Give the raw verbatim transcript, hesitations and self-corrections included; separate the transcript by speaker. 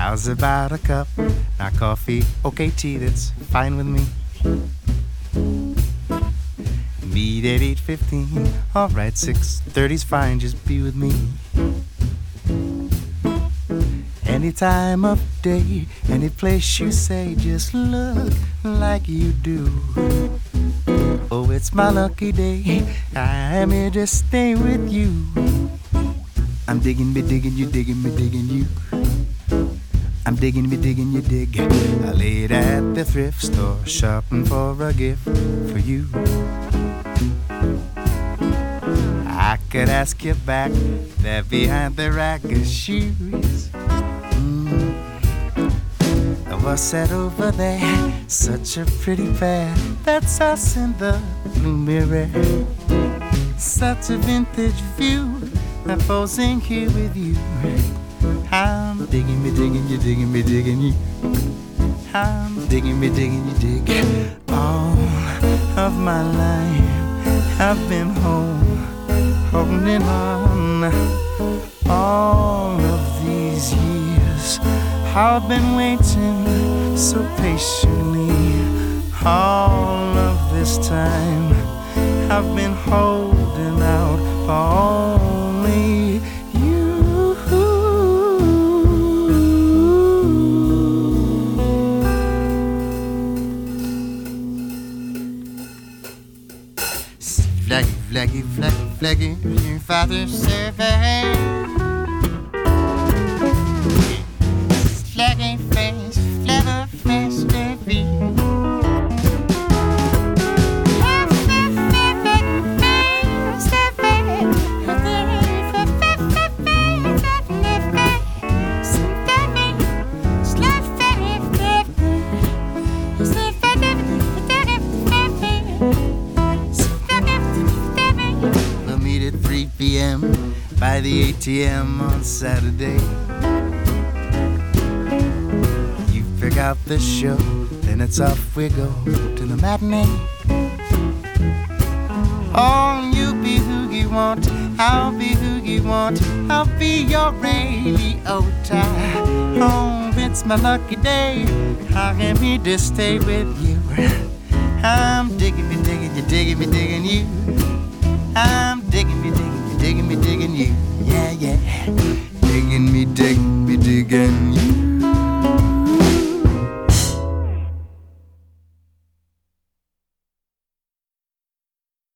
Speaker 1: How's about a cup? Not coffee, okay, tea, that's fine with me. Meet at eight fifteen, alright, six thirty's fine, just be with me. Any time of day, any place you say, just look like you do. Oh, it's my lucky day, I'm here to stay with you. I'm digging me, digging you, digging me, digging you. I'm digging me, digging you, dig. I laid at the thrift store, shopping for a gift for you. I could ask you back there behind the rack of shoes. Mm. What's that over there? Such a pretty pair. That's us in the blue mirror. Such a vintage view. I'm posing here with you. I'm digging me, digging you, digging me, digging you. I'm digging me, digging you, dig. All of my life I've been home, holding on. All of these years I've been waiting so patiently. All of this time I've been holding out for only you. Flaggy, flaggy, flaggy, flaggy, your father's survey. Flaggy face, flavor face, baby. We'll meet at three p.m. by the A T M on Saturday. You pick out the show, then it's off we go to the matinee. Oh, you be who you want, I'll be who you want, I'll be your radio tie. Oh, it's my lucky day, I am here to stay with you. I'm digging me, digging you, digging me, digging you. I'm digging me, digging you, digging me, digging you. Yeah, yeah. Digging me, dig me, digging you.